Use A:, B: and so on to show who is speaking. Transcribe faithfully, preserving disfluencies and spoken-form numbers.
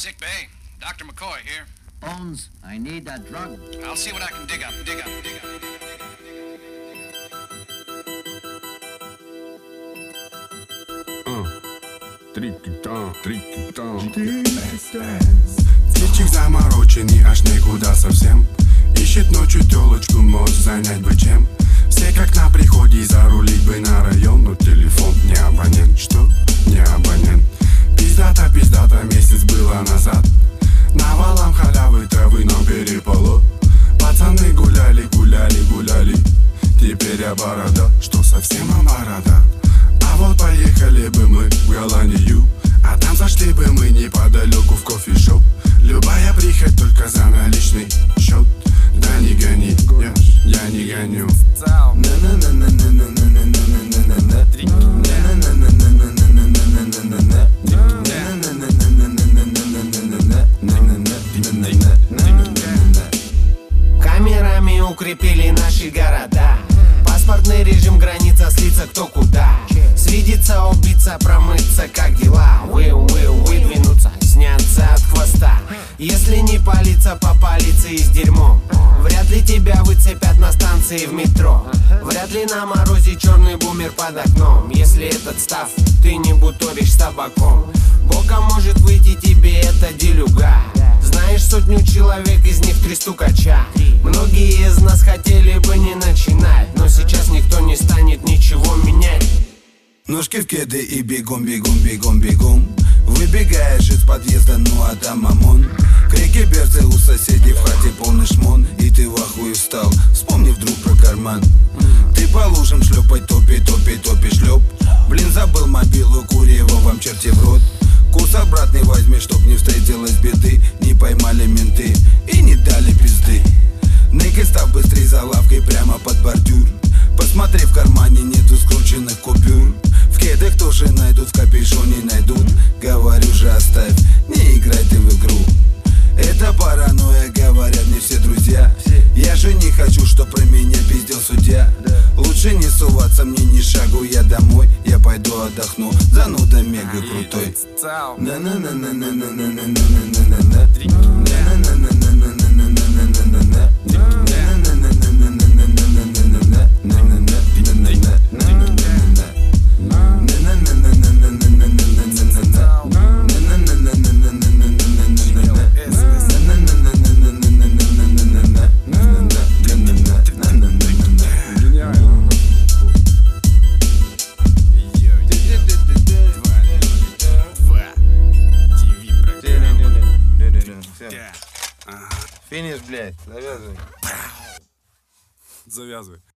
A: Sick bay. Doctor McCoy here.
B: Bones, I need a drug.
A: I'll see what I can dig up, dig up, dig up.
C: Трики-тан, трики-тан.
D: Птичек замороченный, аж никуда совсем. Ищет ночью телочку, может занять бы чем. Все как на приходе, зарулить бы на район. Но телефон не абонент, что? Не абонент. Пиздата, пиздата, месяц было назад. Навалом халявы, травы нам перепало. Пацаны гуляли, гуляли, гуляли. Теперь я борода, что совсем борода. А вот поехали бы мы в Голландию, а там зашли бы мы неподалеку в кофешоп. Любая прихоть только за наличный счет. Да не гони, я, я не гоню.
E: Камерами укрепили наши города. Паспортный режим, граница, слиться кто куда. Свидеться, убиться, промыться, как дела. Вы, вы, выдвинуться, сняться от хвоста. Если не палиться, попалиться и с дерьмом. Вряд ли тебя выцепят на станции в метро. Вряд ли на морозе черный бумер под окном. Если этот став, ты не буторишь с табаком. Боком может выйти тебе эта делюга. Знаешь сотню человек, из них три стукача. Многие из нас хотели бы не начинать, но сейчас никто не станет ничего менять.
D: Ножки в кеды и бегом, бегом, бегом, бегом. Выбегаешь из подъезда, ну а там ОМОН. Крики берцы у соседей, в хате полный шмон. И ты в ахуе встал, вспомни вдруг про карман. Ты по лужам шлепай, топи, топи, топи, шлеп. Блин, забыл мобилу, кури его вам черти в рот. Курс обратный возьми, чтоб не встретилось беды. Не поймали менты и не дали пизды. Ныкай, став быстрей за лавкой прямо под бордюр. Посмотри, в кармане нету скрученных купюр. В кедах тоже найдут, в капюшоне найдут. Говорю же, оставь, не играй ты в игру. Это паранойя, говорят мне все друзья. Я же не хочу, чтоб про меня пиздел судья. Лучше не суваться мне ни шагу, я домой. Я пойду отдохну, зануда мега крутой.
F: Финиш, блядь, завязывай.
C: Завязывай.